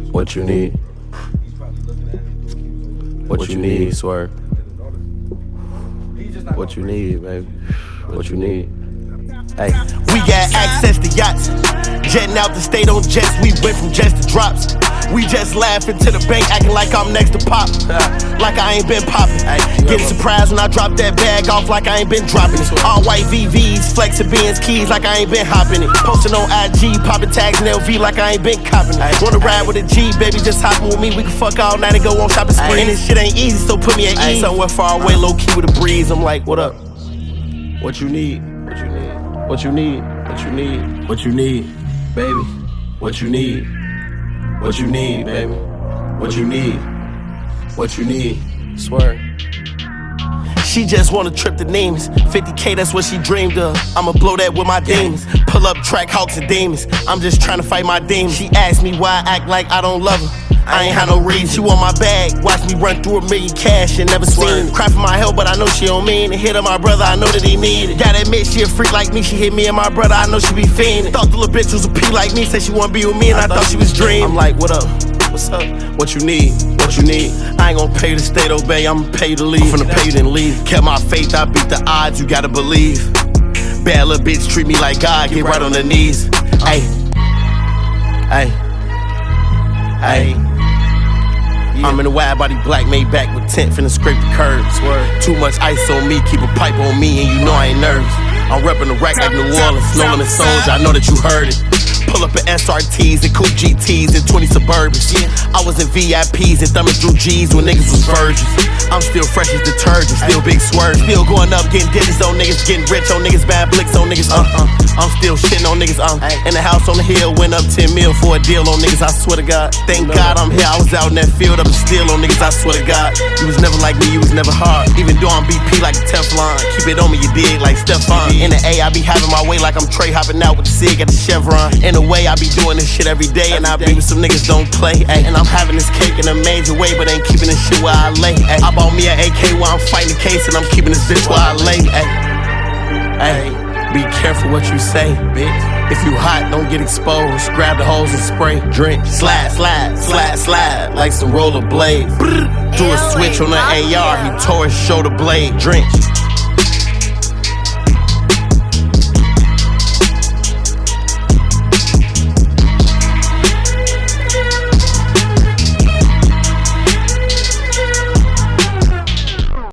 What you need? What you need, Swerve? What you need, baby? What you need? Hey, we got access to yachts, jetting out the state on jets. We went from jets to drops. We just laughing to the bank, acting like I'm next to pop, like I ain't been popping. Getting surprised when I drop that bag off, like I ain't been dropping it. All white VVs, flexing Benz keys, like I ain't been hopping it. Posting on IG, popping tags in LV, like I ain't been copping it. Wanna ride with a G, baby, just hop with me. We can fuck all night and go on shopping spree. And this shit ain't easy, so put me at ease. Somewhere far away, low key with a breeze. I'm like, what up? what you need? What you need? What you need? What you need? What you need, baby? What you need? What you need, baby? What you need? What you need? Swear. She just want a trip to Nemes. 50K, that's what she dreamed of. I'ma blow that with my demons. Pull up track hawks and demons. I'm just trying to fight my demons. She asked me why I act like I don't love her. I ain't had no reason. She want my bag. Watch me run through $1 million cash and never seen it. Cry for my help, but I know she don't mean it. Hit her my brother, I know that he need it. Gotta admit, she a freak like me. She hit me and my brother, I know she be fiending. Thought the little bitch was a P like me. Said she wanna be with me and I thought she was dreaming. I'm like, what up? What's up? What you need? What you need? I ain't gonna pay you to stay, obey, I'ma pay you to leave. I'm finna pay you then leave. Kept my faith, I beat the odds, you gotta believe. Bad little bitch, treat me like God, get right on the knees. Ay, ay, ay. I'm in a wide body black made back with tent, finna scrape the curves. Too much ice on me, keep a pipe on me, and you know I ain't nervous. I'm reppin' the rack like New Orleans, Snow in the Soldier, I know that you heard it. Pull up in SRTs and coupe GTs and 20 Suburbans. I was in VIPs and thumbing through G's when niggas was virgins. I'm still fresh as detergent, still big swerve. Still going up, getting digits on niggas, getting rich on niggas, bad blicks on niggas. I'm still shitting on niggas. In the house on the hill, went up 10 mil for a deal on niggas, I swear to God. Thank God I'm here, I was out in that field, up and still on niggas, I swear to God. You was never like me, you was never hard. Even though I'm BP like a Teflon, keep it on me, you dig, like Stephon. In the A, I be having my way like I'm Trey, hopping out with the cig at the Chevron. In a way, I be doing this shit every day, and I be with some niggas don't play. Ay. And I'm having this cake in a major way, but ain't keeping this shit where I lay. Ay. I bought me an AK while I'm fighting the case, and I'm keeping this bitch where I lay. Ay. Ay. Be careful what you say, bitch. If you hot, don't get exposed. Grab the hose and spray, drink, slide, slide, slide, slide, like some roller blades. Do a switch on the AR, he tore his shoulder blade, drink.